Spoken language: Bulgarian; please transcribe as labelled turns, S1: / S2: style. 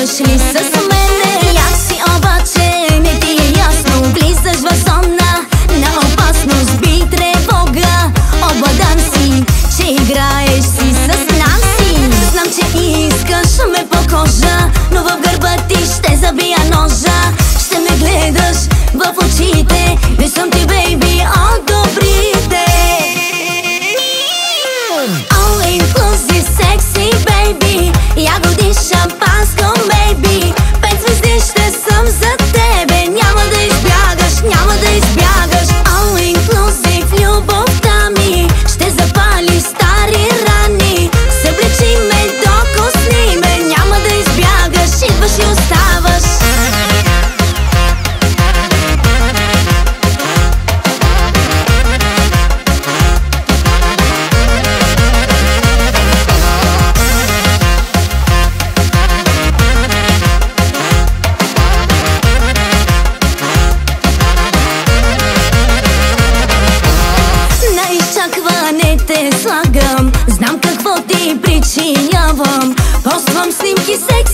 S1: идваш ли с мене? Як си обаче не ти е ясно? Влизаш в зона на опасност, би тревога. Обладан си, че играеш си с Нанси. Знам, че искаш ме по кожа, но в гърба ти ще забия ножа. Ще ме гледаш в очите, не съм ти бейби от добрите. All inclusive sexy baby, ягоди шампанско maybe. 5 звезди ще съм за тебе, няма да избягаш, няма да избягаш. All inclusive любовта ми ще запали стари рани. Съблечи ме, докосни ме, няма да избягаш, идваш и оставаш. Не те слагам, знам какво ти причинявам. Поствам снимки секс